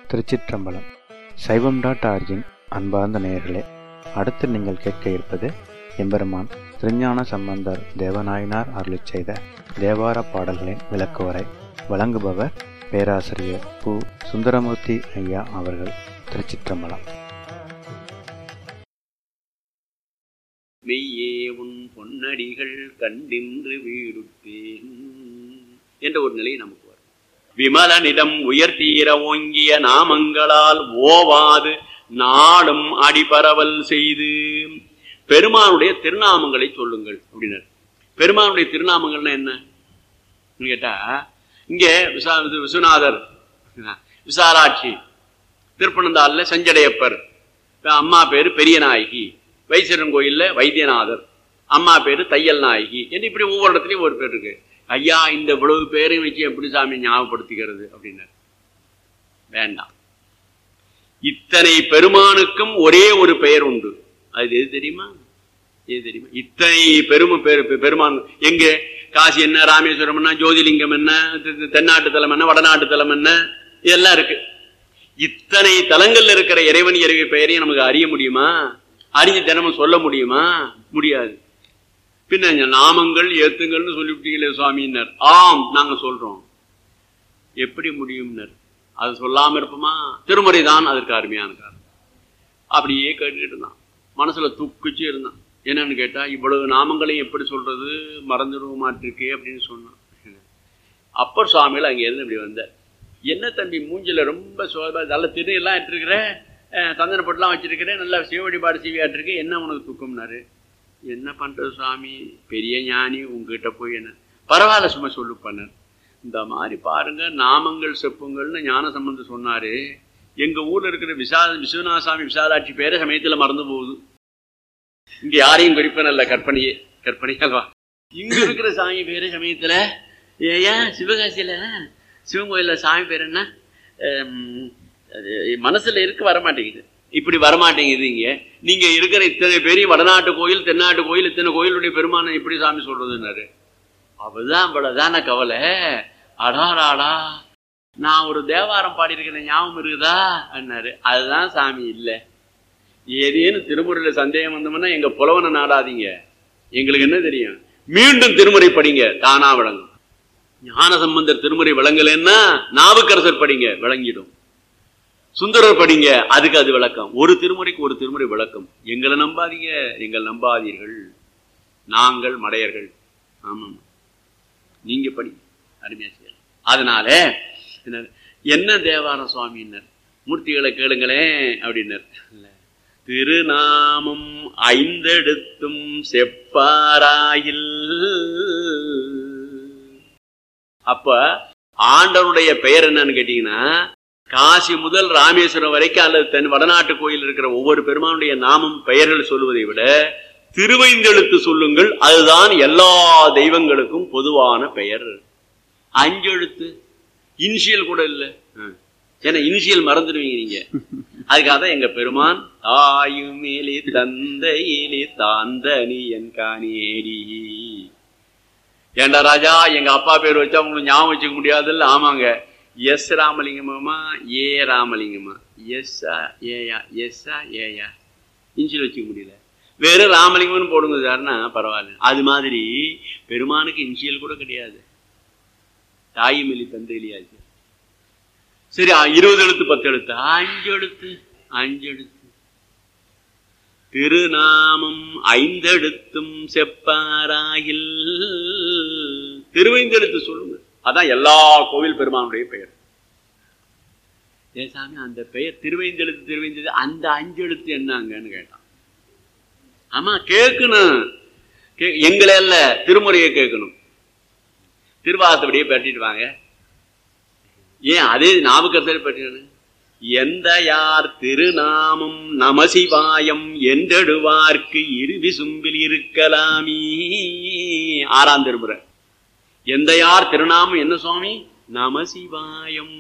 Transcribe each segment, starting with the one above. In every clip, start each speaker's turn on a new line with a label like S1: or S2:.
S1: திருச்சிற்றம்பலம். சைவம்.org-இன் அன்பார்ந்த நேயர்களே, அடுத்து நீங்கள் கேட்க இருப்பது எம்பெருமான் திருஞான சம்பந்தர் தேவநாயனார் அருளிச் செய்த தேவார பாடல்களின் விளக்குவரை. வழங்குபவர் பேராசிரியர் பு. சுந்தரமூர்த்தி ஐயா அவர்கள். திருச்சிற்றம்பலம்.
S2: மெய்யே உன் பொன்னடிகள் கண்டின்று வீடுத்தேன் என்ற ஒரு நிலை நமக்கு வரும். விமலனிடம் உயர்த்தீர ஓங்கிய நாமங்களால் ஓவாது நாடும் அடிபரவல் செய்து பெருமானுடைய திருநாமங்களை சொல்லுங்கள் அப்படின்னார். பெருமானுடைய திருநாமங்கள்னா என்ன கேட்டா, இங்கே விஸ்வநாதர், விசாலாட்சி, திருப்பனந்தாள்ல செஞ்சடையப்பர், அம்மா பேரு பெரிய நாயகி, வைசரன் கோயில்ல வைத்தியநாதர், அம்மா பேரு தையல் நாயகி என்று இப்படி ஒவ்வொரு இடத்துலயும் ஒரு பேர் இருக்கு. ஐயா, இந்த இவ்வளவு பேரையும் வச்சு எப்படி சாமி ஞாபகப்படுத்திக்கிறது அப்படின்னாரு. வேண்டாம். இத்தனை பெருமானுக்கும் ஒரே ஒரு பெயர் உண்டு. அது எது தெரியுமா? எது தெரியுமா? இத்தனை பெருமான் எங்க காசி என்ன, ராமேஸ்வரம் என்ன, ஜோதிலிங்கம் என்ன, தென்னாட்டு தலம் என்ன, வடநாட்டு தலம் என்ன, இதெல்லாம் இருக்கு. இத்தனை தலங்கள்ல இருக்கிற இறைவன் இறைவி பெயரையும் நமக்கு அறிய முடியுமா? அறிஞ்சு தினமும் சொல்ல முடியுமா? முடியாது. பின்ன நாமங்கள் ஏத்துங்கள்னு சொல்லிவிட்டீங்களே சுவாமின்னர். ஆம், நாங்க சொல்றோம். எப்படி முடியும்னர்? அது சொல்லாம இருப்போமா? திருமுறை தான் அதற்கு அருமையான காரணம். அப்படியே கேட்டுக்கிட்டு இருந்தான், மனசுல துக்குச்சு இருந்தான். என்னன்னு கேட்டா, இவ்வளவு நாமங்களையும் எப்படி சொல்றது, மறந்துடுவோமாட்டிருக்கே அப்படின்னு சொன்னான். அப்பர் சுவாமிகள் அங்க இருந்து இப்படி வந்தார். என்ன தம்பி மூஞ்சில ரொம்ப நல்ல திரு எல்லாம் இட்டிருக்கிற, சந்தன பொட்டெல்லாம் வச்சிருக்கிறேன், நல்லா சிவ வழிபாடு செய்வியாட்டிருக்கு, என்ன உனக்கு துக்கம்னாரு. என்ன பண்றது சுவாமி, பெரிய ஞானி, உங்ககிட்ட போய் என்ன பரவாயில்ல சும்மா சொல்லு பண்ணார். இந்த மாதிரி பாருங்க, நாமங்கள் செப்புங்கள்னு ஞான சம்பந்தம் சொன்னாரு. எங்க ஊர்ல இருக்கிற விஸ்வநாசாமி விசாலாட்சி பேரை சமயத்துல மறந்து போகுது. இங்க யாரையும் குறிப்பனல்ல, கற்பனையாவா. இங்க இருக்கிற சாமி பேரு சமயத்துல, ஏன் சிவகாசியில சிவன் கோயில்ல சாமி பேர் என்ன மனசுல இருக்கு, வரமாட்டேங்குது. இப்படி வரமாட்டேங்குது. இங்க நீங்க இருக்கிற இத்தனை பேரையும் வடநாட்டு கோயில், தென்னாட்டு கோயில், இத்தனை கோயிலுடைய பெருமானை எப்படி சாமி சொல்றதுன்னாரு. அவதான் இவ்வளவுதான கவலை. அடாராடா, நான் ஒரு தேவாரம் பாடியிருக்கிறேன், ஞாபகம் இருக்குதா அண்ணாரு. அதுதான் சாமி இல்லை. ஏதேனும் திருமுறையில சந்தேகம் வந்தோம்னா எங்க புலவனை நாடாதீங்க, எங்களுக்கு என்ன தெரியும். மீண்டும் திருமுறை படிங்க, தானா விளங்கும். ஞான சம்பந்தர் திருமுறை விளங்கலைன்னா நாவுக்கரசர் படிங்க, விளங்கிடும். சுந்தரர் படிங்க, அதுக்கு அது விளக்கம். ஒரு திருமுறைக்கு ஒரு திருமுறை விளக்கம். எங்களை நம்பாதீங்க, எங்கள் நம்பாதீர்கள், நாங்கள் மடையர்கள். ஆமாம், நீங்க படி, அருமையா செய்யலாம். அதனால என்ன தேவாரம் சுவாமின்னர், மூர்த்திகளை கேளுங்களேன் அப்படின்னர். திருநாமம் ஐந்தெடுத்தும் செப்பாராயில். அப்ப ஆண்டவருடைய பெயர் என்னன்னு கேட்டீங்கன்னா, காசி முதல் ராமேஸ்வரம் வரைக்கும் அல்லது தென் வடநாட்டு கோயில் இருக்கிற ஒவ்வொரு பெருமானுடைய நாமம் பெயர்கள் சொல்லுவதை விட திருவைந்தெழுத்து சொல்லுங்கள். அதுதான் எல்லா தெய்வங்களுக்கும் பொதுவான பெயர். 5 எழுத்து, இனிஷியல் கூட இல்லை. ஏன்னா இனிஷியல் மறந்துடுவீங்க நீங்க. அதுக்காக தான் எங்க பெருமான் தாயுமேலி தந்தையிலி தாந்தனி என் காணேடி. ஏண்டா ராஜா, எங்க அப்பா பேர் வச்சா உங்களுக்கு ஞாபகம் வச்சுக்க முடியாதுல்ல. ஆமாங்க, எஸ் ராமலிங்கமா, ஏ ராமலிங்கமா, எஸ்ஸா ஏயா, எஸ்ஸா ஏயா, இன்சியல் வச்சுக்க முடியல. வெறும் ராமலிங்கம்னு போடுங்க சார்னா பரவாயில்ல. அது மாதிரி பெருமானுக்கு இன்சியல் கூட கிடையாது. தாயுமேலி தந்தையிலியாச்சு. சரி, 20 எழுத்து 10 எழுத்து, 5 எழுத்து 5 எழுத்து. திருநாமம் 5 எழுத்தும் செப்பாராயில். திருவைந்தெழுத்து சொல்லுங்க. அதான் எல்லா கோவில் பெருமானுடைய பெயர். ஏசாமி, அந்த பெயர் திருவைந்தெழுத்து, அந்த 5 எழுத்து என்னங்கன்னு கேட்டான். ஆமா, கேட்கணும். எங்களை அல்ல, திருமுறையை கேட்கணும். திருவாசப்படியே பற்றிட்டு வாங்க. ஏன் அதே நாவுக்கரசர் பற்றின எந்த யார் திருநாமம் நமசிவாயம் என்றெடுவார்க்கு இருவிசும்பில் இருக்கலாமீ. 6ஆம் திருமுறை. எந்த யார் திருநாமம் என்ன சுவாமி? நமசிவாயம்.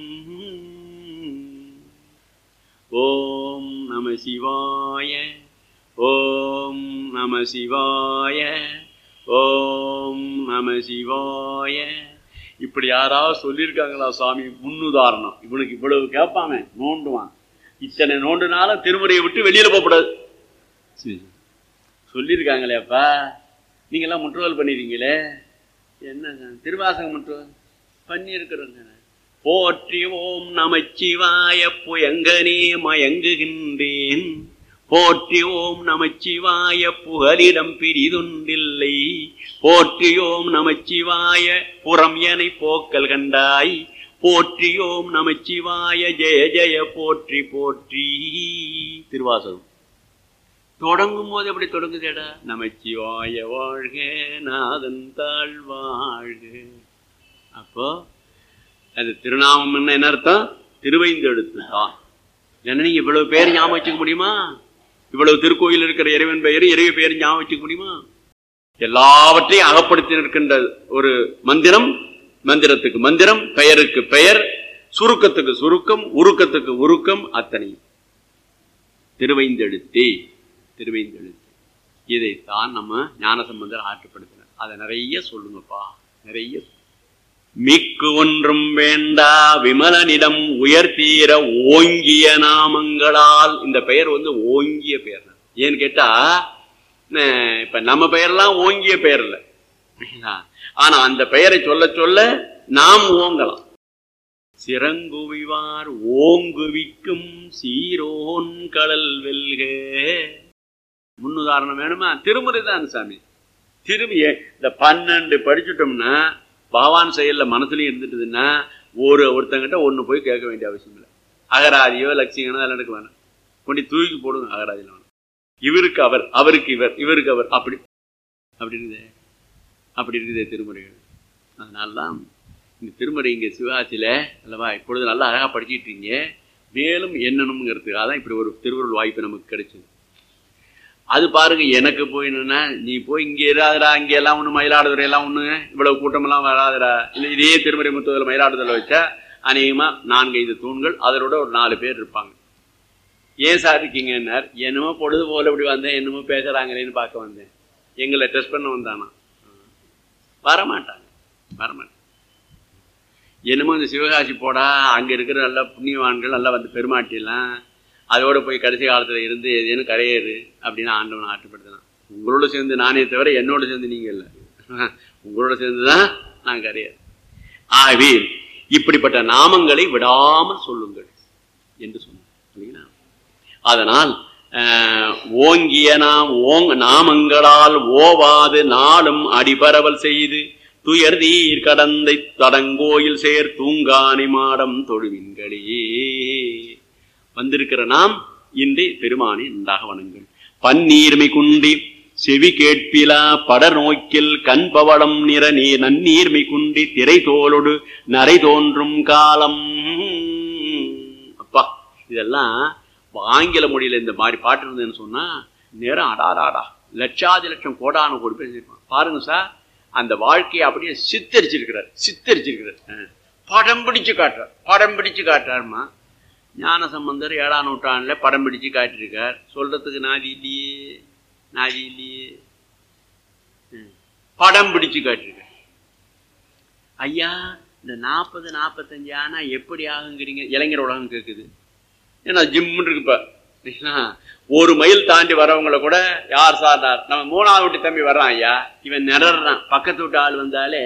S2: ஓம் நம சிவாய, ஓம் நம சிவாய, ஓம் நம சிவாய இப்படி யாராவது சொல்லியிருக்காங்களா சுவாமி? முன்னுதாரணம். இவனுக்கு இவ்வளவு கேட்பாங்க, நோண்டுவான். இத்தனை நோண்டுனாலும் திருமுறையை விட்டு வெளியில போகக்கூடாது சொல்லியிருக்காங்களேப்பா. நீங்க எல்லாம் முற்றுவல் பண்ணிருக்கீங்களே, என்ன திருவாசகம் முற்றுவல் பண்ணி இருக்கிறோங்க. போற்றி ஓம் நமச்சிவாய புயங்கனே மயங்குகின்றேன், போற்றி ஓம் நமச்சிவாய புகலிடம் பிரிதுண்டில்லை, போற்றி ஓம் நமச்சிவாய புறம் எனை போக்கல் கண்டாய், போற்றி ஓம் நமச்சிவாய ஜெய ஜெய போற்றி போற்றி. திருவாசகம் தொடங்கும் போது எப்படி தொடங்குதேடா? நமச்சிவாய வாழ்க நாதன் தாழ் வாழ்க. அப்போ அது திருநாமம் என்ன அர்த்தம்? திருவைந்தெழுத்து தான். என்ன நீங்க இவ்வளவு பேர் ஞாபகம் வச்சுக்க முடியுமா? இவ்வளவு திருக்கோயில் இருக்கிற இறைவன் பெயர், இறைவி பெயர் ஞாபகம் வச்சுக்க முடியுமா? எல்லாவற்றையும் அகப்படுத்தி நிற்கின்ற ஒரு மந்திரம். மந்திரத்துக்கு மந்திரம், பெயருக்கு பெயர், சுருக்கத்துக்கு சுருக்கம், உருக்கத்துக்கு உருக்கம், அத்தனை திருவைந்தெழுத்தே. திருவைந்தெழுத்து இதைத்தான் நம்ம ஞானசம்பந்தர் ஆற்றுப்படுத்தினார். அதை நிறைய சொல்லுங்கப்பா, நிறைய. மிக்கு ஒன்றும் வேண்டா விமலனிடம் உயர்த்தீர ஓங்கிய நாமங்களால். இந்த பெயர் ஓங்கிய பெயர். ஏன்னு கேட்டா, இப்ப நம்ம பெயர்லாம் ஓங்கிய பெயர் இல்ல, ஆனா அந்த பெயரை சொல்ல சொல்ல நாம் ஓங்கலாம். சிறங்குவிவார் ஓங்குவிக்கும் சீரோன் கடல் வெல்க. முன்னுதாரணம் வேணுமா? திருமுறை தான் சாமி. திரும்பிய இந்த 12 படிச்சுட்டோம்னா பகவான் செயல்ல மனசுலயும் இருந்துட்டுதுன்னா ஒருத்தங்கிட்ட ஒண்ணு போய் கேட்க வேண்டிய அவசியம் இல்லை. அகராதியோ லட்சியனோ அதெல்லாம் எடுக்க வேணாம், கொண்டு தூக்கி போடுங்க. அகராதியில் வேணும். இவருக்கு அவர், அவருக்கு இவர், இவருக்கு அவர், அப்படி அப்படி இருக்குது, அப்படி இருக்குது திருமுறைகள். அதனால்தான் இந்த திருமுறை இங்க சிவகாசியில அல்லவா இப்பொழுது நல்லா அழகா படிச்சுட்டு இருக்கீங்க. மேலும் என்னணுங்கிறதுக்காக தான் இப்படி ஒரு திருவருள் வாய்ப்பு நமக்கு கிடைச்சது. அது பாருங்க, எனக்கு போய் என்னன்னா, நீ போய் இங்க இராதரா, இங்க எல்லாம் ஒண்ணு மயிலாடுதுறை எல்லாம் ஒண்ணு இவ்வளவு கூட்டமெல்லாம் வராதரா, இல்ல இதே திருமுறை முத்துவதில் மயிலாடுதுறை வச்சா அநேகமா 4-5 தூண்கள், அதோட ஒரு 4 பேர் இருப்பாங்க. ஏன் சார் இருக்கீங்கன்னார். என்னமோ பொழுது போல இப்படி வந்தேன், என்னமோ பேசுறாங்களேன்னு பார்க்க வந்தேன். எங்களை டெஸ்ட் பண்ண வந்தானா? வரமாட்டாங்க, வரமாட்டாங்க. என்னமோ இந்த சிவகாசி போடா, அங்க இருக்கிற நல்ல புண்ணியவான்கள் நல்லா பெருமாட்டிலாம் அதோட போய் கடைசி காலத்துல இருந்து ஏதேனும் கரையேறு அப்படின்னு ஆண்டவன் ஆற்றுப்படுத்தினான். உங்களோட சேர்ந்து நானே தவிர என்னோட சேர்ந்து நீங்க இல்லை, உங்களோட சேர்ந்துதான் நான் கரையேறு. ஆகவே இப்படிப்பட்ட நாமங்களை விடாமல் சொல்லுங்கள் என்று சொன்ன. அதனால் ஓங்கிய நாமங்களால் ஓவாது நாளும் அடிபரவல் செய்து துயர்தீர் கடந்தை தடங்கோயில் சேர் தூங்கானி மாடம் தொழுவின்களே. வந்திருக்கிற நாம் இன்றி பெருமானை நன்றாக வணங்குங்கள். பன்னீர்மை குண்டி செவி கேட்பிலா படர் நோக்கில் கண்பவளம் நிற நன்னீர்மை குண்டி திரை தோலோடு நரை தோன்றும் காலம். அப்பா, இதெல்லாம் ஆங்கில மொழியில இந்த மாதிரி பாட்டு இருந்ததுன்னு சொன்னா நேரம் அடாராடா லட்சாதி லட்சம் கோடான கோடி பேர் பாருங்க சார். அந்த வாழ்க்கையை அப்படியே சித்தரிச்சிருக்கிறார். படம் பிடிச்சு காட்டுறார், படம் பிடிச்சு காட்டுறாருமா. ஞான சம்பந்தர் 7ஆம் நூற்றாண்டுல படம் பிடிச்சு காட்டிருக்கார். சொல்றதுக்கு நாதி இல்லையே, படம் பிடிச்சு காட்டிருக்கார். ஐயா, இந்த 40-45 ஆனா எப்படி ஆகுங்கிறீங்க? இளைஞர் உலகம் கேட்குது. ஏன்னா ஜிம்முன்னு இருக்குப்ப, ஒரு மைல் தாண்டி வரவங்களை கூட யார் சார்னார், நம்ம 3ஆவது வீட்டு தம்பி வர்றான் ஐயா, இவன் நிறறான், பக்கத்து வீட்டு ஆள் வந்தாலே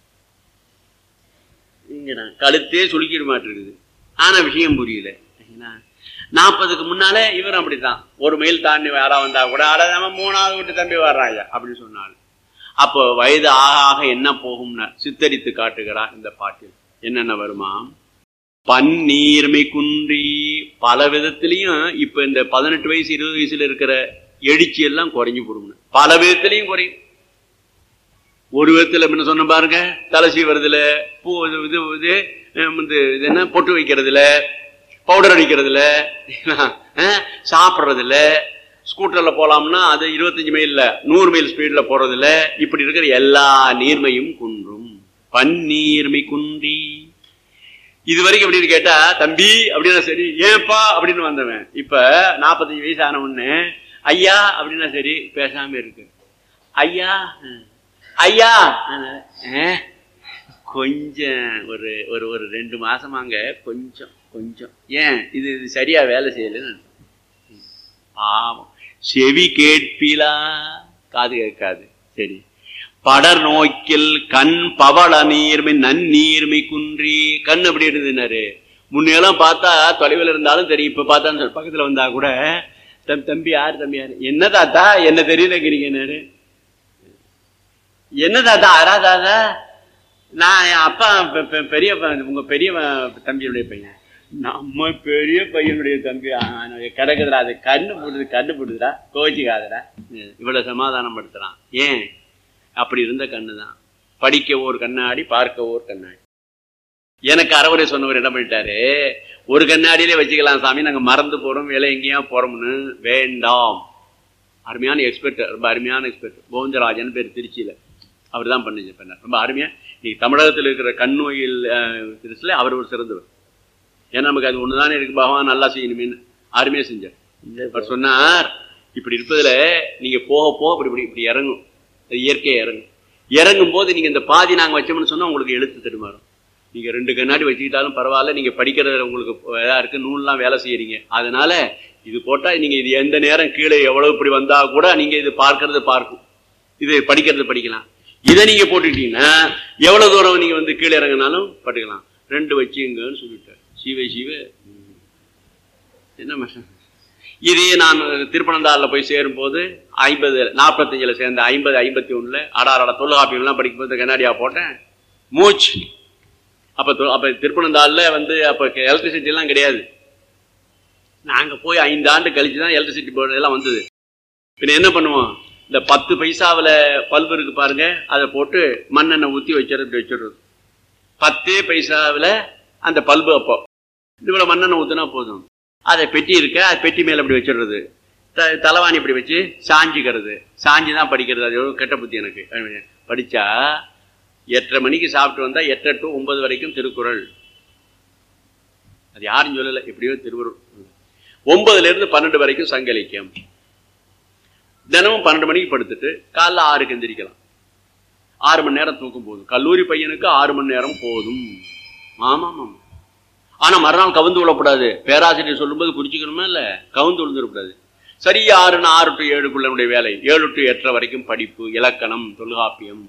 S2: இங்க கழுத்தே சுளுக்கிட மாட்டிருக்குது. ஆனா விஷயம் புரியல. 40க்கு முன்னாலே இவரும் அப்படித்தான், ஒரு மைல் தாண்டி யாரா வந்தா கூட அட நம்ம 3ஆவது வீட்டு தம்பி வர்றான் ஐயா அப்படின்னு சொன்னாலும், அப்போ வயது ஆக என்ன போகும்னா சித்தரித்து காட்டுகிறார் இந்த பாட்டில். என்னென்ன வருமா? பன்னீர்மை குன்றி பல விதத்திலையும் இப்ப இந்த 18 வயசு 20 வயசுல இருக்கிற எழுச்சி எல்லாம் குறைஞ்சு போடும். பல விதத்திலையும் குறையும். ஒரு விதத்துல என்ன சொன்ன பாருங்க, தலசி வருதுல, பூ இது என்ன பொட்டு வைக்கிறதுல, பவுடர் அடிக்கிறதுல, சாப்பிட்றதுல, ஸ்கூட்டர்ல போலாம்னா அது 25 மைல்ல 100 மைல் ஸ்பீட்ல போறதுல, இப்படி இருக்கிற எல்லா நீர்மையும் குன்றும். பன்னீர்மை குன்றி இது வரைக்கும் எப்படின்னு கேட்டா, தம்பி அப்படின்னா சரி, ஏன்பா அப்படின்னு வந்தவன் இப்ப 45 வயசு ஆன உடனே ஐயா அப்படின்னா சரி பேசாம இருக்கு. ஐயா ஐயா கொஞ்சம் ஒரு ஒரு ஒரு 2 மாசமாங்க கொஞ்சம் கொஞ்சம் ஏன் இது சரியா வேலை செய்யலன்னு பாவம். செவி கேட்பிலா, காது கேட்காது. சரி, படர் நோக்கில் கண் பவள நீர்மை நன்னீர்மை குன்றி. கண் எப்படி இருந்ததுனாரு, முன்னெல்லாம் பார்த்தா தொலைவில் இருந்தாலும் தெரியும், இப்ப பார்த்தா பக்கத்துல வந்தா கூட தம்பி யாரு தம்பி யாரு, என்ன தாத்தா என்ன தெரியலங்கிறீங்கன்னாரு. என்ன தாத்தா அரா தாத்தா, நான் என் அப்பா பெரிய உங்க பெரிய தம்பியுடைய பையன், நம்ம பெரிய பையனுடைய தம்பி கிடக்குதுடா, அது கண்ணு போடுதுடா, கோச்சிக்காதடா. இவ்வளவு சமாதானம் படுத்துறான். ஏன் அப்படி இருந்த கண்ணுதான். படிக்க ஒரு கண்ணாடி, பார்க்க ஒரு கண்ணாடி. எனக்கு அறவுரை சொன்னவர் என்ன பண்ணிட்டாரு, ஒரு கண்ணாடியிலே வச்சுக்கலாம் சாமி, நாங்க மறந்து போறோம், வேலை எங்கேயா போறோம்னு. வேண்டாம். அருமையான எக்ஸ்பர்ட், ரொம்ப அருமையான எக்ஸ்பர்ட், கோவிந்தராஜன் பேர், திருச்சியில. அவர் தான் பண்ணி ரொம்ப அருமையா. இன்னைக்கு தமிழகத்தில் இருக்கிற கண் நோயில் அவர் ஒரு சிறந்தவர். ஏன்னா நமக்கு அது ஒண்ணுதானே இருக்கு, பகவான் நல்லா செய்யணுமேன்னு அருமையா செஞ்சார். அவர் சொன்னார், இப்படி இருப்பதுல நீங்க போக போக இப்படி இப்படி இறங்கும், அது இயற்கையா இறங்கும். இறங்கும் போது நீங்க இந்த பாதி நாங்க வச்சோம்னு சொன்னா உங்களுக்கு எழுத்து தடுமாறும். நீங்க 2 கண்ணாடி வச்சுக்கிட்டாலும் பரவாயில்ல, நீங்க படிக்கிறது உங்களுக்கு இதா இருக்கு, நூல்லாம் வேலை செய்யறீங்க, அதனால இது போட்டா நீங்க இது எந்த நேரம் கீழே எவ்வளவு இப்படி வந்தா கூட நீங்க இது பார்க்கறது பார்க்கும், இது படிக்கிறது படிக்கலாம். இதை நீங்க போட்டுக்கிட்டீங்கன்னா எவ்வளவு தூரம் நீங்க வந்து கீழே இறங்கினாலும் பட்டுக்கலாம். 2 வச்சுங்கன்னு சொல்லிட்டார். சிவ சிவ என்ன இதே நான் திருப்பனந்தாளில் போய் சேரும் போது 45 சேர்ந்த 51 அடாரட தொல்காப்பியம்லாம் படிக்கும்போது கண்ணாடியா போட்டேன், மூச்சு. அப்ப திருப்பனந்தாளில் வந்து அப்ப எலக்ட்ரிசிட்டி எல்லாம் கிடையாது. நாங்க போய் 5 ஆண்டு கழிச்சுதான் எலக்ட்ரிசிட்டி போர்டு எல்லாம் வந்தது. பின்ன என்ன பண்ணுவோம், இந்த 10 பைசாவில் பல்பு இருக்கு பாருங்க, அதை போட்டு மண்ணெண்ணெய் ஊற்றி வச்சிடுறது. 10 பைசாவில் அந்த பல்பு. அப்போ இவ்வளவு மண்ணெண்ணெய் ஊத்துனா போதும். அதை பெட்டி இருக்க, அது பெட்டி மேல இப்படி வச்சிடுறது, தலைவாணி இப்படி வச்சு சாஞ்சிக்கிறது. சாஞ்சிதான் படிக்கிறது. அது எவ்வளவு கெட்ட புத்தி எனக்கு. படிச்சா 8:30 மணிக்கு சாப்பிட்டு வந்தா 8 to 9 வரைக்கும் திருக்குறள். அது யாரும் சொல்லல, எப்படியோ திருக்குறள். 9ல இருந்து 12 வரைக்கும் சங்க இலக்கியம். தினமும் 12 மணிக்கு படுத்துட்டு காலைல 6க்கு எந்திரிக்கலாம். 6 மணி நேரம் தூக்கம் போதும். கல்லூரி பையனுக்கு 6 மணி நேரம் போதும். ஆமாம். ஆனா மறுநாள் கவுந்து விழக்கூடாது. பேராசிரியர் சொல்லும்போது குறிச்சிக்கணுமா இல்ல, கவுந்து விழுந்துடக்கூடாது. சரியா 6 to 7க்குள்ள வேலை. 7 to 8 வரைக்கும் படிப்பு, இலக்கணம், தொல்காப்பியம்.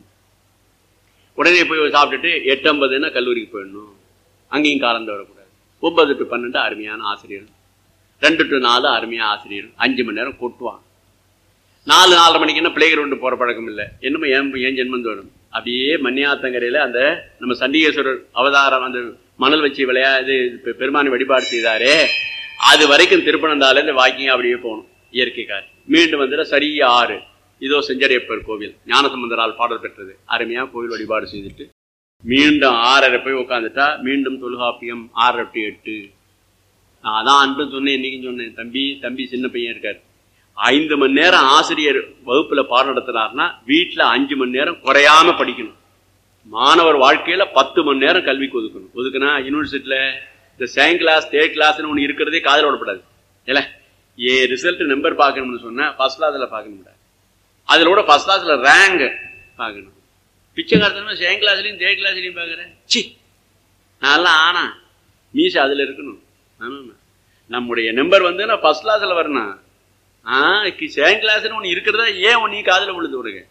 S2: உடனே போய் சாப்பிட்டுட்டு 8:50 கல்லூரிக்கு போயிடணும். அங்கேயும் காலந்து வரக்கூடாது. 9 to 12 அருமையான ஆசிரியர், 2 to 4 அருமையான ஆசிரியர். 5 மணி நேரம் கொட்டுவான். 4-4:30 மணிக்கு என்ன பிளே கிரவுண்டு போற பழக்கம் இல்லை. என்னமோ ஏன் ஜென்மம் தோணும். அப்படியே மணியாத்தங்கரையில அந்த நம்ம சண்டிகேஸ்வரர் அவதாரம் அந்த மணல் வச்சு விளையாது பெருமானி வழிபாடு செய்தாரே, அது வரைக்கும் திருப்பனந்தால இந்த வாக்கிங் அப்படியே போகணும். இயற்கை காற்று. மீண்டும் வந்துட சரியா 6 இதோ செஞ்சரியப்பர் கோவில், ஞானசம்பந்தரால் பாடல் பெற்றது. அருமையா கோவில் வழிபாடு செய்துட்டு மீண்டும் 6:30 போய் உட்காந்துட்டா மீண்டும் தொல்காப்பியம் 6 to 8. நான் அதான் அன்று சொன்னேன், இன்னைக்கு சொன்னேன். தம்பி சின்ன பையன் இருக்காரு. 5 மணி நேரம் ஆசிரியர் வகுப்புல பாடம் நடத்தினார்னா வீட்டுல 5 மணி நேரம் குறையாம படிக்கணும். மாணவர் வாழ்க்கையில 10 மணி நேரம் கல்விக்கு ஒதுக்கணும். ஒதுக்குனா யூனிவர்சிட்டியில இந்த செகண்ட் கிளாஸ், தேர்ட் கிளாஸ்ன்னு ஒண்ணு இருக்கிறதே காதல் விடப்படாது. இல்ல, ரிசல்ட் நம்பர் பார்க்கணும்னு சொன்னா ஃபர்ஸ்ட் கிளாஸ்ல பார்க்கணும். அதுல கூட ஃபர்ஸ்ட் கிளாஸ்ல ரேங்க் பார்க்கணும். பிச்சைக்காரத்தனமா செகண்ட் கிளாஸ்லயும் தேர்ட் கிளாஸ்லயும் பாக்குறேன். சி, நல்லா ஆனா மீச அதுல இருக்கணும். நம்முடைய நம்பர் வந்து நான் ஃபர்ஸ்ட் கிளாஸ்ல வரணும். செகண்ட் கிளாஸ்ன்னு ஒண்ணு இருக்கிறதா ஏன் நீ காதல விழுது விடுங்க.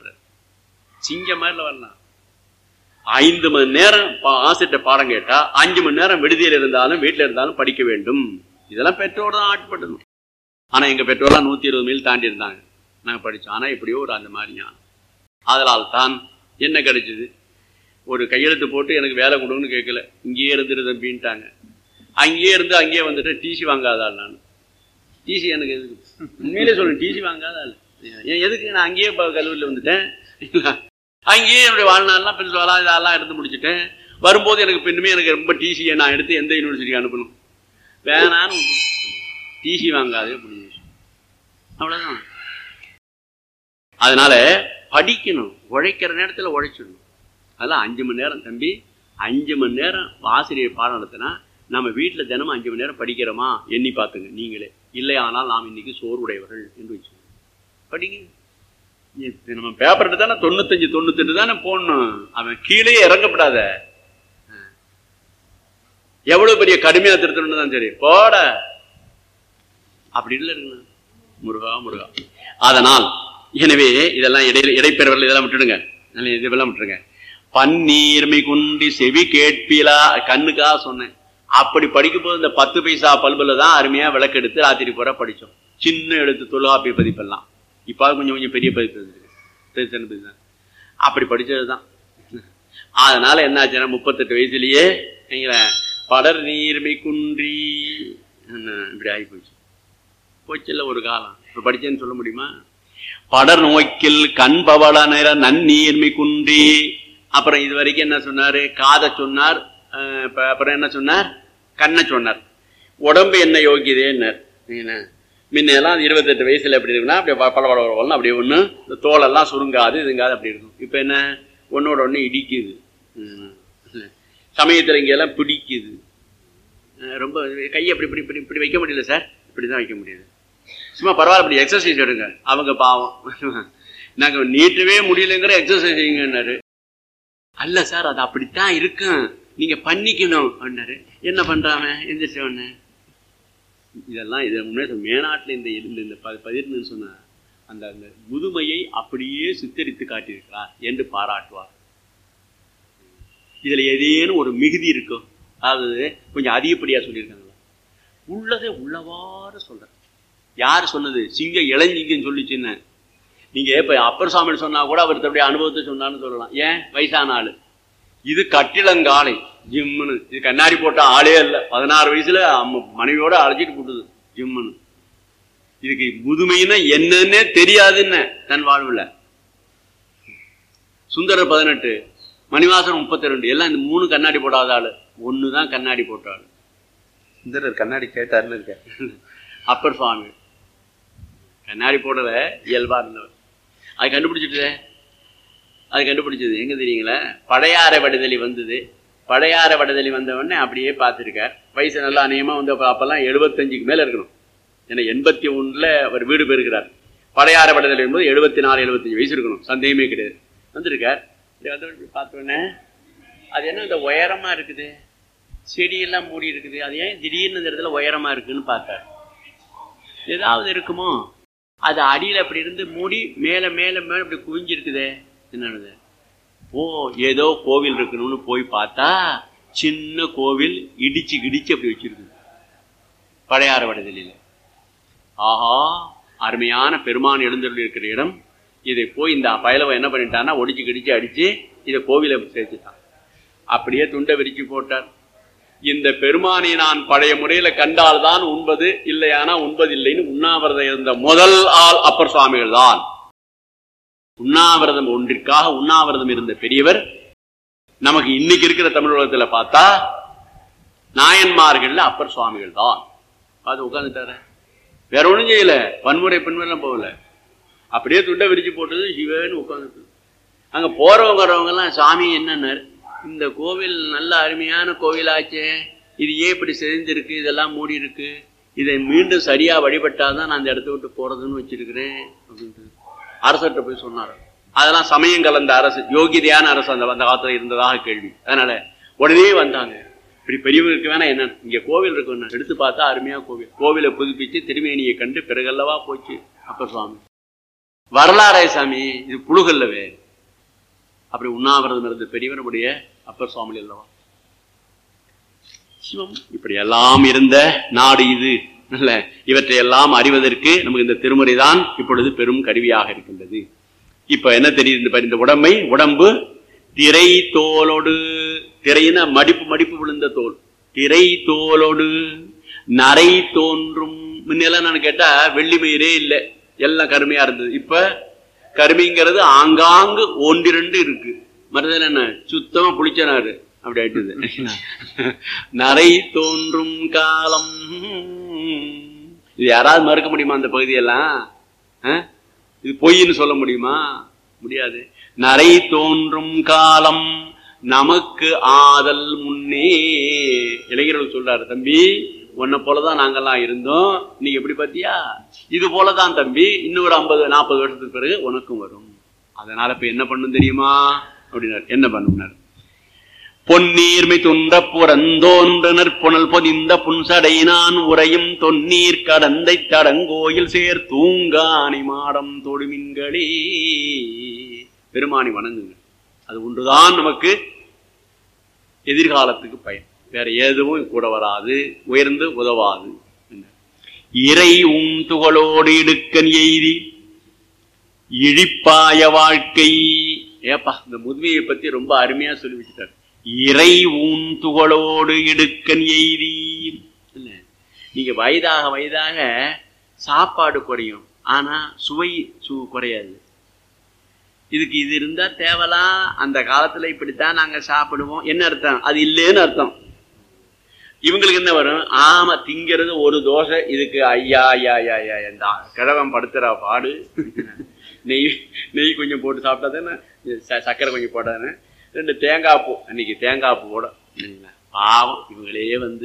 S2: சிங்க மாதிரில வரலாம். 5 மணி நேரம் ஆசிரியர் பாடம் கேட்டா 5 மணி நேரம் விடுதியில் இருந்தாலும் வீட்டுல இருந்தாலும் படிக்க வேண்டும். இதெல்லாம் பெற்றோர் தான் ஆட்பட்டணும். ஆனா எங்க பெற்றோர்லாம் 120 மைல் தாண்டி இருந்தாங்க. நாங்க படிச்சோம். ஆனா எப்படியோ ஒரு அந்த மாதிரி ஞானம். அதனால் தான் என்ன கிடைச்சது, ஒரு கையெழுத்து போட்டு எனக்கு வேலை கொடுங்கன்னு கேட்கல, இங்கேயே இருந்துரு தம்பின்ட்டாங்க. அங்கேயே இருந்து அங்கேயே வந்துட்டு டிசி வாங்காதாள். நான் டிசி எனக்கு எதுக்கு, உண்மையிலே சொல்லுங்க, டிசி வாங்காதாள் ஏன் எதுக்கு, நான் அங்கேயே கல்லூரியில் வந்துட்டேன். அங்கேயே என்னுடைய வாழ்நாள்லாம் பிரின்சிபாலா இதெல்லாம் எடுத்து முடிச்சுட்டேன். வரும்போது எனக்கு பின்னுமே எனக்கு ரொம்ப டிசியை நான் எடுத்து எந்த யூனிவர்சிட்டிக்கு அனுப்பணும், வேணான்னு டிசி வாங்காதே முடிஞ்சு. அவ்வளவுதான். அதனால படிக்கணும், உழைக்கிற நேரத்தில் உழைச்சிடணும். அதெல்லாம் 5 மணி நேரம் தம்பி, 5 மணி நேரம் ஆசிரியர் பாடம் நடத்தினா நம்ம வீட்டில் தினமும் 5 மணி நேரம் படிக்கிறோமா எண்ணி பார்த்துங்க நீங்களே. இல்லை ஆனால் நாம் இன்னைக்கு சோர்வுடையவர்கள் என்று வச்சுக்கோங்க. படிங்க. நம்ம பேப்பர் தானே 95 98 தானே போடணும். அவன் கீழே இறங்கப்படாத. எவ்வளவு பெரிய கடுமையா திருத்தணும் தான் சரி போட அப்படி இல்லை இருக்குண்ணா. முருகா முருகா. அதனால் எனவே இதெல்லாம் இடைப்பெறவர்கள் இதெல்லாம் விட்டுடுங்க. இதெல்லாம் விட்டுருங்க. பன்னீர்மை குண்டி செவி கேட்பிலா கண்ணுக்காக சொன்னேன். அப்படி படிக்கும் போது இந்த 10 பைசா பல்புல தான் அருமையா விளக்கு எடுத்து ராத்திரி போற படிச்சோம். சின்ன எழுத்து தொல்காப்பிய பதிப்பெல்லாம். இப்ப கொஞ்சம் கொஞ்சம் பெரிய பதிப்பு அப்படி படிச்சதுதான். அதனால என்ன ஆச்சுன்னா 38 வயசுலயே படர் நீர்மை குன்றி இப்படி ஆகி போச்சுல்ல ஒரு காலம். இப்ப படிச்சேன்னு சொல்ல முடியுமா? படர் நோக்கில் கண் பவள நிற நன்னீர்மை குன்றி. அப்புறம் இது வரைக்கும் என்ன சொன்னாரு? காதை சொன்னார். அப்புறம் என்ன சொன்னார்? கண்ணை சொன்னார். உடம்பு என்ன யோகியதேன்னார். முன்னெல்லாம் 28 வயசுல எப்படி இருக்குன்னா அப்படியே பல அப்படியே ஒண்ணு இந்த தோலெல்லாம் சுருங்காது இதுங்காது அப்படி இருக்கும். இப்ப என்ன ஒன்னோட ஒண்ணு இடிக்குது. சமயத்துல இங்க எல்லாம் பிடிக்குது. ரொம்ப கையை இப்படி இப்படி இப்படி இப்படி வைக்க முடியல சார். இப்படிதான் வைக்க முடியுது. சும்மா பரவாயில்ல இப்படி எக்ஸசைஸ் எடுங்க. அவங்க பாவம் நாங்க நீட்டவே முடியலங்கிற எக்ஸசைஸ் செய்யுங்கன்னாரு. அல்ல சார் அது அப்படித்தான் இருக்கும், நீங்க பண்ணிக்கணும் அப்படின்னாரு. என்ன பண்றாம எந்திரிச்சவன இதெல்லாம் இது முன்னே மேனாட்டில் இந்த பதிர்னு சொன்ன அந்த அந்த முதுமையை அப்படியே சித்தரித்து காட்டியிருக்கிறார் என்று பாராட்டுவார். இதுல ஏதேனும் ஒரு மிகுதி இருக்கும், அதாவது கொஞ்சம் அதிகப்படியா சொல்லியிருக்காங்களா? உள்ளதை உள்ளவாறு சொல்ற. யாரு சொன்னது? சிங்க இளஞ்சிங்கன்னு சொல்லிச்சுன்னு. நீங்க இப்ப அப்பர் சாமி சொன்னா கூட அவர் தன்னுடைய அனுபவத்தை சொன்னான்னு சொல்லலாம். ஏன்? வயசான ஆளு. இது கட்டிலங்காலை ஜிம்முன்னு. இது கண்ணாடி போட்ட ஆளே இல்ல. 16 வயசுல மனைவியோட அழைச்சிட்டு போட்டுது ஜிம்முன்னு. இதுக்கு முதுமைன்னா என்னன்னே தெரியாதுன்னு தன் வாழ்வுல. சுந்தரர் 18, மணிவாசன் 32, எல்லாம் இந்த 3 கண்ணாடி போடாத ஆளு. ஒண்ணுதான் கண்ணாடி போட்ட ஆளு. சுந்தரர் கண்ணாடி கேட்டாருன்னு இருக்க. அப்பர் சுவாமி கண்ணாடி போடல, இயல்பா இருந்தவர். அது கண்டுபிடிச்சிட்டு அது கண்டுபிடிச்சது எங்க தெரியுங்களா? படையார வடுதலி வந்தது. படையார வடுதலி வந்த உடனே அப்படியே பார்த்துருக்கார். வயசு நல்லா அநேகமா வந்து அப்பெல்லாம் 75க்கு மேல இருக்கணும். ஏன்னா 81ல அவர் வீடு பெறுகிறார். படையார வடுதலி என்பது 74 75 வயசு இருக்கணும், சந்தேகமே கிடையாது. வந்திருக்கார். பார்த்தோன்னே அது என்ன இந்த உயரமா இருக்குது, செடியெல்லாம் மூடி இருக்குது, அது ஏன் திடீர்னு இந்த இடத்துல உயரமா இருக்குன்னு பார்த்தார். ஏதாவது இருக்குமோ? அது அடியில் அப்படி இருந்து மூடி மேல மேல மேல அப்படி குவிஞ்சிருக்குதே. என்னது? ஓ ஏதோ கோவில் இருக்கணும்னு போய் பார்த்தா சின்ன கோவில் இடிச்சு கிடிச்சு அப்படி வச்சிருக்கு படையார வடுதலில. ஆஹா, அருமையான பெருமான் எழுந்தருள் இருக்கிற இடம். இதை போய் இந்த பயலவ என்ன பண்ணிட்டான்னா ஒடிச்சு கிடிச்சு அடிச்சு இதை கோவிலை சேர்த்துட்டான். அப்படியே துண்டை விரிச்சு போட்டார். இந்த பெருமானை நான் பழைய முறையில கண்டால்தான் உண்பது, இல்லையானா உண்பதில்லைன்னு உண்ணாவிரதம் இருந்த முதல் ஆள் அப்பர் சுவாமிகள் தான். உண்ணாவிரதம் ஒன்றிற்காக உண்ணாவிரதம் இருந்த பெரியவர். நமக்கு இன்னைக்கு இருக்கிற தமிழ் உலகத்துல பார்த்தா நாயன்மார்கள் அப்பர் சுவாமிகள் தான். அது உட்கார்ந்துட்டார, வேற ஒண்ணும் செய்யல, வன்முறை பெண்முறைலாம் போகல. அப்படியே துண்டை விரிச்சு போட்டது சிவன்னு உட்கார்ந்துட்டு. அங்க போறவங்க வரவங்க எல்லாம் சாமி என்னன்னாரு, இந்த கோவில் நல்ல அருமையான கோவிலாச்சே, இது ஏன் இப்படி செஞ்சிருக்கு, இதெல்லாம் மூடி இருக்கு, இதை மீண்டும் சரியா வழிபட்டாதான் நான் அந்த இடத்த விட்டு போறதுன்னு வச்சிருக்கிறேன் அப்படின்ட்டு அரசர்கிட்ட போய் சொன்னார். அதெல்லாம் சமயம் கலந்த அரசு, யோகிதையான அரசு அந்த காலத்துல இருந்ததாக கேள்வி. அதனால உடனே வந்தாங்க. இப்படி பெரியவருக்கு வேணா என்ன, இங்க கோவில் இருக்கு, எடுத்து பார்த்தா அருமையா கோவில். கோவிலை புதுப்பிச்சு திருமேனியை கண்டு பிறகல்லவா போச்சு அப்பர் சுவாமி. வரலாறே சாமி, இது புழுகல்லவே. அப்படி உண்ணாவிரதம் இருந்த பெரியவர் நம்முடைய அப்பர் சுவாமி அல்லவா. சிவம் இப்படி எல்லாம் இருந்த நாடு இது. நல்ல இவற்றை எல்லாம் அறிவதற்கு நமக்கு இந்த திருமுறை தான் இப்பொழுது பெரும் கருவியாக இருக்கின்றது. இப்ப என்ன தெரியுது? இந்த உடம்பு திரை தோலோடு, திரையின மடிப்பு மடிப்பு விழுந்த தோல், திரை தோலோடு நரை தோன்றும். முன்னெல்லாம் நான் கேட்டா வெள்ளி மயிரே இல்லை, எல்லாம் கருமையா இருந்தது. இப்ப கருமைங்கிறது ஆங்காங்கு 1-2 இருக்கு. மறுதல் என்ன சுத்தமா புளிச்சனாரு அப்படி ஆயிட்டுது. நரை தோன்றும் காலம். இது யாராவது மறுக்க முடியுமா? அந்த பகுதியெல்லாம் இது பொய்ன்னு சொல்ல முடியுமா? முடியாது. நரை தோன்றும் காலம் நமக்கு ஆதல் முன்னே. இளைஞர்கள் சொல்றாரு, தம்பி உன்னை போலதான் நாங்கெல்லாம் இருந்தோம், இன்னைக்கு எப்படி பார்த்தியா? இது போலதான் தம்பி, இன்னொரு 50-40 வருஷத்துக்கு பிறகு உனக்கும் வரும். அதனால இப்ப என்ன பண்ணும் தெரியுமா அப்படின்னாரு. என்ன பண்ணுனார்? பொன்னீர்மை துன்ற புறந்தோன்றனர் புனல் பொதிந்த புன்சடை நான் உரையும் தொன்னீர் கடந்தை தடங்கோயில் சேர் தூங்காணி மாடம் தொடுமின்களே. பெருமானி வணங்குங்க, அது ஒன்றுதான் நமக்கு எதிர்காலத்துக்கு பயன். வேற எதுவும் கூட வராது, உயர்ந்து உதவாது. இறை துகளோடு இடுக்கன் எய்தி இழிப்பாய வாழ்க்கை. ஏப்பா, இந்த முதுமையை பத்தி ரொம்ப அருமையா சொல்லி வச்சுட்டார். இறை துகளோடு இடுக்கன் எய்தி. நீங்க வயதாக வயதாக சாப்பாடு குறையும், ஆனா சுவை குறையாது. இதுக்கு இது இருந்தா தேவலாம், அந்த காலத்துல இப்படித்தான் நாங்க சாப்பிடுவோம். என்ன அர்த்தம்? அது இல்லைன்னு அர்த்தம். இவங்களுக்கு என்ன வரும்? ஆமா, திங்கிறது ஒரு தோசை, இதுக்கு ஐயா ஐயா ஐயா ஐயா இந்த கிழவன் படுத்துற பாடு. நெய் கொஞ்சம் போட்டு சாப்பிட்டா தானே, சர்க்கரை கொஞ்சம் போட்டாதானே, 2 தேங்காய் பூ, அன்னைக்கு தேங்காய் பூ போட பாவம். இவங்களே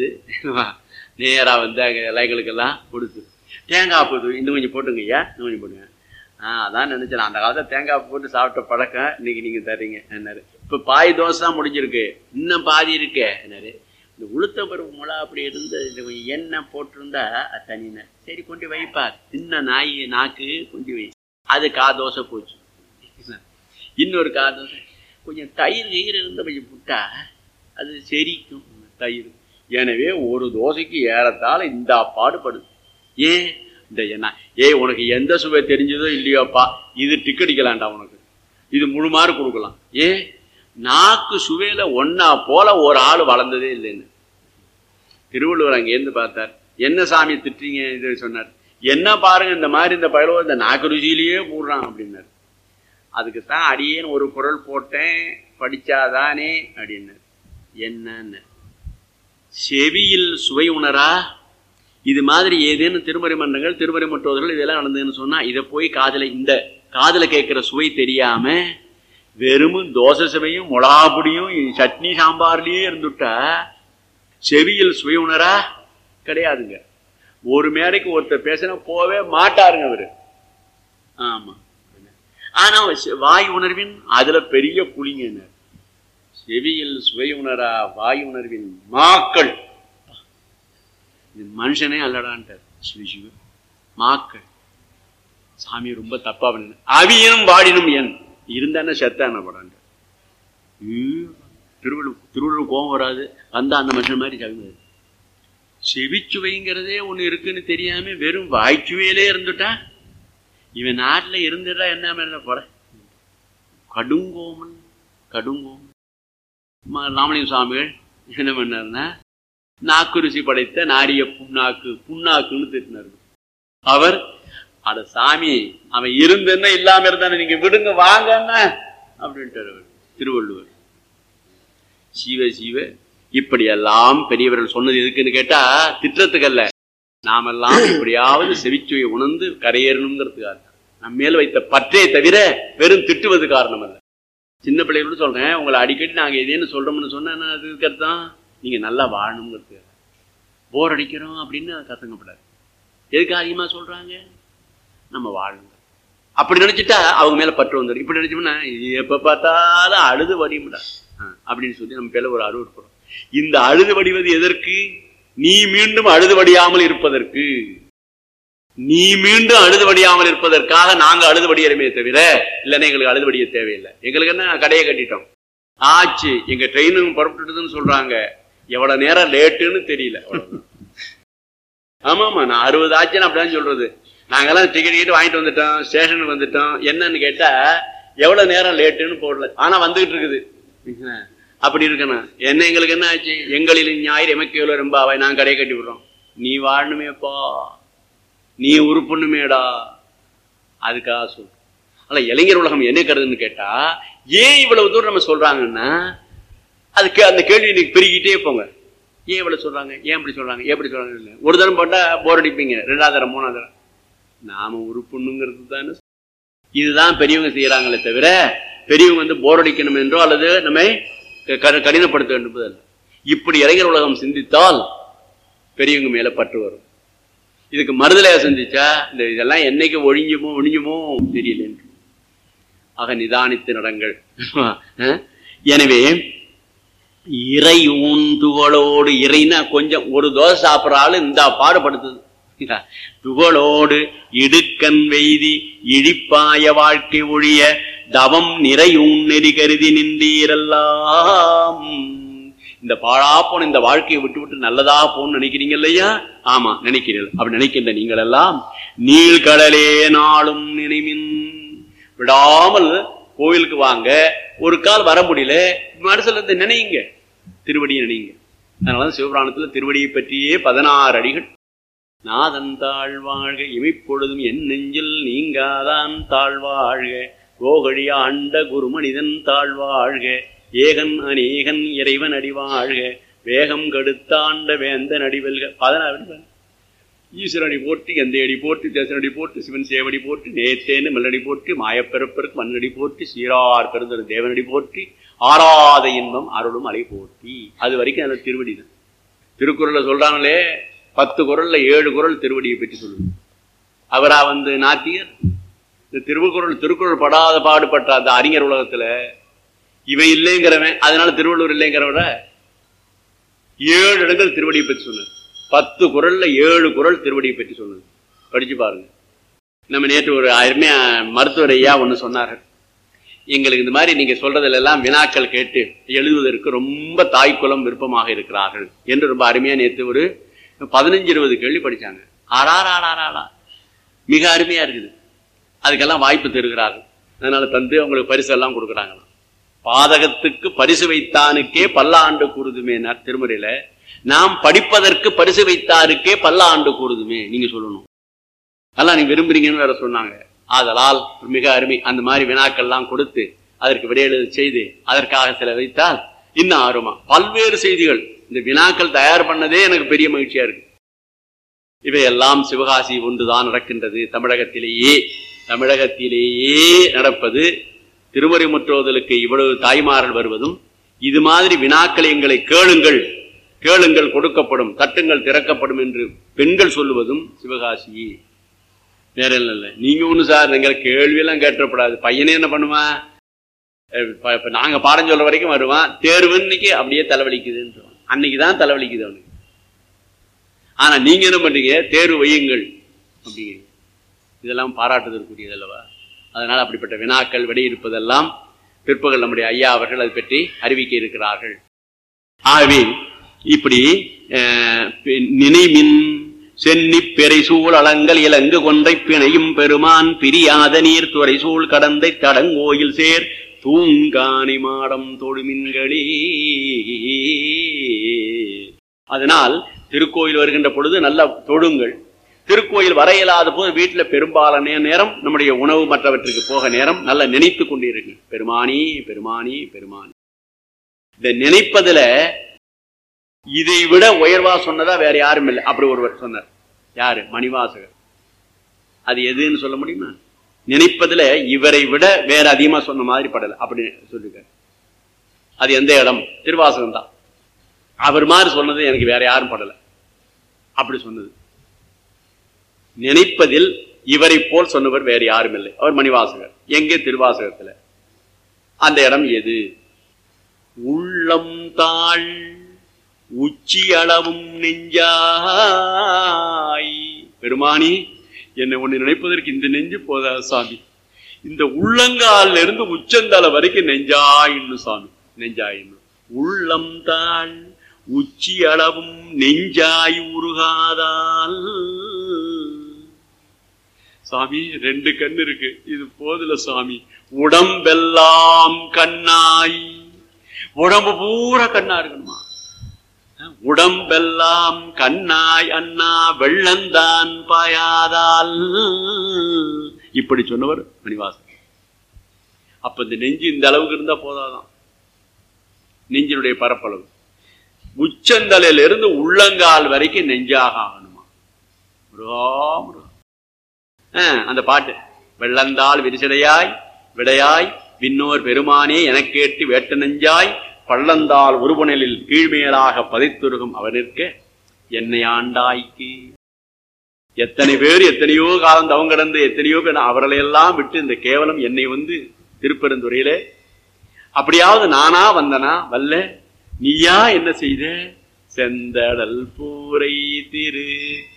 S2: நேரா அங்க இலைகளுக்கெல்லாம் கொடுத்து தேங்காய் பூ இன்னும் கொஞ்சம் போட்டுங்க ஐயா, இன்னும் கொஞ்சம் போட்டுங்க. அதான் நினைச்சேன், அந்த காலத்துல தேங்காய் போட்டு சாப்பிட்ட பழக்கம் இன்னைக்கு நீங்க தர்றீங்க என்னாரு. இப்ப பாதி தோசை தான் முடிஞ்சிருக்கு, இன்னும் பாதி இருக்கே என்னாரு. இந்த உளுத்த பருப்பு முளை அப்படி இருந்து கொஞ்சம் எண்ணெய் போட்டிருந்தா அது தனின. சரி கொண்டு வைப்பா, சின்ன நாக்கு கொண்டு வை. அது தோசை போச்சு. இன்னொரு தோசை கொஞ்சம் தயிர் இருந்து கொஞ்சம் புட்டா அது செரிக்கும் தயிர். எனவே ஒரு தோசைக்கு ஏறத்தாழ இந்த பாடுபடுது. ஏன் இந்த என்ன? உனக்கு எந்த சுவை தெரிஞ்சதோ இல்லையோப்பா, இது டிக்கெடிக்கலாம்டா, உனக்கு இது முழு மாறு கொடுக்கலாம். நாக்கு சுவையில ஒன்னா போல ஒரு ஆள் வளர்ந்ததே இல்லைன்னு திருவள்ளுவர் அங்கேருந்து பார்த்தார். என்ன சாமி திட்டீங்க இது சொன்னார். என்ன பாருங்க, இந்த மாதிரி இந்த பயிலோ இந்த நாக்கு ருசியிலேயே போடுறான் அப்படின்னாரு. அதுக்குத்தான் அடியேன்னு ஒரு குரல் போட்டேன், படிச்சாதானே அப்படின்னு. என்னன்னு செவியில் சுவை உணரா இது மாதிரி ஏதேனும் திருமறை மன்றங்கள் திருமறை மற்றவர்கள் இதெல்லாம் நடந்ததுன்னு சொன்னா இதை போய் இந்த காதுல கேட்கிற சுவை தெரியாம வெறும் தோசை சுவையும் மொளாபுடியும் சட்னி சாம்பார்லயே இருந்துட்டா செவியில் சுவை உணரா கிடையாதுங்க. ஒரு மேடைக்கு ஒருத்தர் பேசினா போவே மாட்டாருங்க அவரு. ஆமா, ஆனா வாய் உணர்வின் அதுல பெரிய புளிங்க. செவியில் சுவை உணரா வாய் உணர்வின் மாக்கள். மனுஷனே அல்லடான்ட்டார் சிவ மாக்கள். சாமி ரொம்ப தப்பா பண்ண. அவியனும் வாடினும் என் இருந்தானே செத்தான படான். திருவள்ளுவர் கோபம் வராது, வந்தா அந்த மனுஷன் மாதிரி சாமி. செவிச்சுவைங்கிறதே ஒண்ணு இருக்குன்னு தெரியாம வெறும் வாய்ச்சுவையிலே இருந்துட்டா இவன் நாட்டுல இருந்துட்டா என்ன போற. கடுங்கோமன் ராமலிங்க சுவாமிகள் என்ன பண்ணாருன்னா, நாக்கு ருசி படைத்த நாரிய புண்ணாக்குன்னு திட்டினார். அவர் அட சாமி, அவன் இருந்தன்னா இல்லாம இருந்தானே, நீங்க விடுங்க வாங்கன்னா அப்படின்ட்டு திருவள்ளுவர். சிவ இப்படி எல்லாம் பெரியவர்கள் சொன்னது எதுக்குன்னு கேட்டா திட்டத்துக்கு அல்ல, நாமெல்லாம் இப்படியாவது செவிச்சுவை உணர்ந்து கரையேறணுங்கிறதுக்காக. நம்ம மேல வைத்த பற்றே தவிர வெறும் திட்டுவது காரணம் அல்ல. சின்ன பிள்ளைகளோட சொல்றேன், உங்களை அடிக்கடி நாங்க எதேன்னு சொல்றோம்னு சொன்னா அதுக்கு அர்த்தம் நீங்க நல்லா வாழணுங்கிறது. போர் அடிக்கிறோம் அப்படின்னு கசங்கப்படாது. எதுக்கு அதிகமா சொல்றாங்க? நம்ம வாழணும் அப்படி நினைச்சிட்டா அவங்க மேல பற்று வந்துடும். இப்படி நினைச்சோம்னா எப்ப பார்த்தாலும் அழுது வடிமுடா அப்படின்னு சொல்லி நம்ம பேர ஒரு அருள் இருக்கிறோம். இந்த அழுது வடிவது எதற்கு? நீ மீண்டும் அழுது வடியாமல் இருப்பதற்கு. நீ மீண்டும் அழுது வடியாமல் இருப்பதற்காக நாங்க அழுது வடியறமே தவிர இல்லைன்னா எங்களுக்கு அழுது வடிய தேவையில்லை. எங்களுக்கு என்ன கடையை கட்டிட்டோம் ஆச்சு, எங்க ட்ரெயினும் புறப்பட்டுதுன்னு சொல்றாங்க, எவ்வளவு நேரம் லேட்டுன்னு தெரியல. ஆமாமா, நான் 60 ஆச்சுன்னு அப்படிதான் சொல்றது. நாங்கெல்லாம் டிக்கெட் வாங்கிட்டு வந்துட்டோம், ஸ்டேஷனுக்கு வந்துட்டோம். என்னன்னு கேட்டா எவ்வளவு நேரம் லேட்டுன்னு போடல, ஆனா வந்துகிட்டு இருக்குது. அப்படி இருக்கணும். என்ன எங்களுக்கு என்ன ஆச்சு? எங்களில் ஞாயிறு எமக்கு எவ்வளவு ரொம்ப அவை நாங்க கடையை கட்டி விடுறோம். நீ வாழணுமேப்பா, நீ உறுப்புண்ணுமேடா, அதுக்காக சொல். ஆனா இளைஞர் உலகம் என்ன கருதுன்னு கேட்டா, ஏன் இவ்வளவு தூரம் நம்ம சொல்றாங்கன்னா அதுக்கு அந்த கேள்வி இன்னைக்கு பெருகிட்டே போங்க. ஏன் இவ்வளவு சொல்றாங்க, ஏன் இப்படி சொல்றாங்க, எப்படி சொல்றாங்க? இல்லை, ஒரு தரம் போட்டா போர் அடிப்பீங்க, 2வது தரம் 3வது தரம். நாம உறுப்புண்ணுங்கிறது தானே இதுதான் பெரியவங்க செய்யறாங்களே தவிர பெரியவங்க போர் அடிக்கணும் என்றோ அல்லது நம்மை கடினப்படுத்த வேண்டும் அல்ல. இப்படி இளைஞர் உலகம் சிந்தித்தால் பெரியவங்க மேல பற்று வரும். இதுக்கு மறுதலையா செஞ்சுச்சா இந்த இதெல்லாம் என்னைக்கு ஒழிஞ்சுமோ தெரியல. ஆக நிதானித்து நடங்கள். எனவே இறை ஊந்துகளோடு, இறைனா கொஞ்சம் ஒரு தோசை சாப்பிட்ற ஆளு இந்த பாடுபடுத்துது. துகளோடு இடுக்கண் வெய்தி இழிப்பாய வாழ்க்கை ஒழிய தவம் நிறையும் நெறி கருதி நின்றீரெல்லாம். இந்த பாழா போன இந்த வாழ்க்கையை விட்டு விட்டு நல்லதா போன்னு நினைக்கிறீங்க இல்லையா? ஆமா, நினைக்கிறீர்கள். அப்படி நினைக்கின்ற நீங்கள் எல்லாம் நீள்கடலே நாளும் நினைமின். விடாமல் கோயிலுக்கு வாங்க, ஒரு கால் வர முடியல, மனசுல இருந்து நினைங்க, திருவடியை நினைங்க. அதனால சிவபுராணத்துல திருவடியை பற்றியே 16 அடிகள். நாதன் தாழ்வாழ்க இமைப்பொழுதும் என் நெஞ்சில் நீங்காதான் தாழ்வாழ்க, கோகழி ஆண்ட குருமனிதன் தாழ்வாழ்க, ஏகன் அநேகன் இறைவன் அடிவாழ்க, வேகம் கடுத்தாண்ட வேந்தன் அடிவெல்க. 16 ஈஸ்வரடி போற்றி, எந்தையடி போற்றி, தேசனடி போற்றி, சிவன் சேவடி போற்றி, நேத்தேன்னு மெல்லடி போற்றி, மாயப்பிறப்பிற்கு மண்ணடி போற்றி, சீரார் பெருந்தர் தேவனடி போற்றி, ஆராத இன்பம் அருளும் அலை போற்றி. அது வரைக்கும் அந்த திருவடி தான். திருக்குறள்ல சொல்றாங்களே 10 குறள்ல 7 குறள் திருவடியை பற்றி சொல்லுங்க. அவரா நாத்தியர்? இந்த திருக்குறள் படாத பாடுபட்ட அந்த அறிஞர் உலகத்துல இவன் இல்லைங்கிறவன், அதனால திருவள்ளுவர் இல்லைங்கிறவர 7 இடங்கள் திருவடியை பற்றி சொன்னார். 10 குறள்ல 7 குறள் திருவடியை பற்றி சொன்னது. படிச்சு பாருங்க. நம்ம நேற்று ஒரு அருமையா மருத்துவர் ஐயா ஒண்ணு சொன்னார்கள். எங்களுக்கு இந்த மாதிரி நீங்க சொல்றதுல எல்லாம் வினாக்கள் கேட்டு எழுதுவதற்கு ரொம்ப தாய்க்குலம் விருப்பமாக இருக்கிறார்கள் என்று ரொம்ப அருமையா நேற்று ஒரு 15-20 கேள்வி படிச்சாங்க. ஆறாரா மிக அருமையா இருக்குது. அதுக்கெல்லாம் வாய்ப்பு தருகிறார்கள். அதனால தந்து அவங்களுக்கு பரிசு எல்லாம் கொடுக்குறாங்களாம். பாதகத்துக்கு பரிசு வைத்தானுக்கே பல்லாண்டு கூறுதுமேனார் திருமுறையில. நாம் படிப்பதற்கு பரிசு வைத்தாருக்கே பல்லாண்டு கூறுதுமே நீங்க சொல்லணும். அதெல்லாம் நீங்க விரும்புறீங்கன்னு வேற சொன்னாங்க. ஆதலால் மிக அருமை. அந்த மாதிரி வினாக்கள்லாம் கொடுத்து அதற்கு விடையெழுத செய்து அதற்காக சில வைத்தால் இன்னும் ஆர்வமா பல்வேறு செய்திகள். இந்த வினாக்கள் தயார் பண்ணதே எனக்கு பெரிய மகிழ்ச்சியா இருக்கு. இவையெல்லாம் சிவகாசி ஒன்றுதான் நடக்கின்றது. தமிழகத்திலேயே நடப்பது. திருமுறை முற்றோதலுக்கு இவ்வளவு தாய்மார்கள் வருவதும், இது மாதிரி வினாக்களை எங்களை கேளுங்கள் கொடுக்கப்படும், தட்டுங்கள் திறக்கப்படும் என்று பெண்கள் சொல்லுவதும் சிவகாசி. வேற இல்லை. நீங்க ஒண்ணு சார் எங்களை கேள்வியெல்லாம் கேட்டப்படாது. பையனே என்ன பண்ணுவான், நாங்க பாடம் சொல்ற வரைக்கும் வருவான், தேர்வுன்னைக்கு அப்படியே தலைவலிக்குதுன்னு அன்னைக்குதான் தலைவலிக்குது அவனுக்கு. ஆனா நீங்க என்ன பண்றீங்க, தேர்வு வையுங்கள் அப்படிங்கிறீங்க. இதெல்லாம் பாராட்டுதற்குரியது அல்லவா? அதனால அப்படிப்பட்ட வினாக்கள் வெளியிருப்பதெல்லாம் பிற்பகல் நம்முடைய ஐயா அவர்கள் அதை பற்றி அறிவிக்க இருக்கிறார்கள். ஆகவே இப்படி நினைமின் சென்னி பெரை சூழ் அலங்கல் இலங்கு கொன்றை பிணையும் பெருமான் பிரியாத நீர் துறை சூழ் கடந்தை தடங்கோயில் சேர் தூங்காணி மாடம் தொழுமின்களே. அதனால் திருக்கோயில் வருகின்ற பொழுது நல்லா தொழுங்கள். திருக்கோயில் வர இயலாத போது வீட்டில் பெரும்பாலான நேரம் நம்முடைய உணவு மற்றவற்றுக்கு போக நேரம் நல்லா நினைத்து கொண்டிருங்க. பெருமானி பெருமானி பெருமானி. இந்த நினைப்பதுல இதை விட உயர்வா சொன்னதா வேற யாரும் இல்லை. அப்படி ஒருவர் சொன்னார். யாரு? மணிவாசகர். அது எதுன்னு சொல்ல முடியுமா? நினைப்பதுல இவரை விட வேற அதிகமா சொன்ன மாதிரி படல அப்படி சொல்லிருக்க. அது எந்த இடம்? திருவாசகம் தான். அவர் மாதிரி சொன்னது எனக்கு வேற யாரும் படல அப்படி சொன்னது. நினைப்பதில் இவரை போல் சொன்னவர் வேறு யாரும் இல்லை. அவர் மணிவாசகர். எங்கே? திருவாசகத்துல. அந்த இடம் எது? உள்ளம் தாழ் உச்சி அளவும் நெஞ்சாய். பெருமானி, என்னை ஒண்ணு நினைப்பதற்கு இந்த நெஞ்சு போதா சாமி. இந்த உள்ளங்கால இருந்து உச்சந்தால வரைக்கும் நெஞ்சாயின்னு சாமி, நெஞ்சாயின்னு. உள்ளம் தாழ் உச்சி அளவும் நெஞ்சாய் உருகாதால். சாமி 2 கண் இருக்கு, இது போதுல சாமி. உடம்பெல்லாம் கண்ணாய். உடம்பு பூரா கண்ணா இருக்கணுமா? உடம்பெல்லாம் கண்ணாய் அண்ணா வெள்ளந்தான் பாயாதால். இப்படி சொன்னவர் மணிவாசகர். அப்ப இந்த நெஞ்சு இந்த அளவுக்கு இருந்தா போதாதான். நெஞ்சினுடைய பரப்பளவு உச்சந்தலையில இருந்து உள்ளங்கால் வரைக்கும் நெஞ்சாக ஆகணுமா? அந்த பாட்டு. வெள்ளந்தால் விரிசடையாய் விடையாய் விண்ணோர் பெருமானே எனக் கேட்டு வேட்ட நெஞ்சாய் பள்ளந்தால் உருவனில் கீழ்மேலாக பதைத்துருகும் அவனிற்க என்னை ஆண்டாய்க்கு. எத்தனை பேர் எத்தனையோ காலம் தவம் கடந்து எத்தனையோ பேர் அவர்களையெல்லாம் விட்டு இந்த கேவலம் என்னை வந்து திருப்பெருந்துறையில அப்படியாவது நானா வந்தனா வல்ல, நீயா என்ன செய்த? செந்தடல் பூரை திரு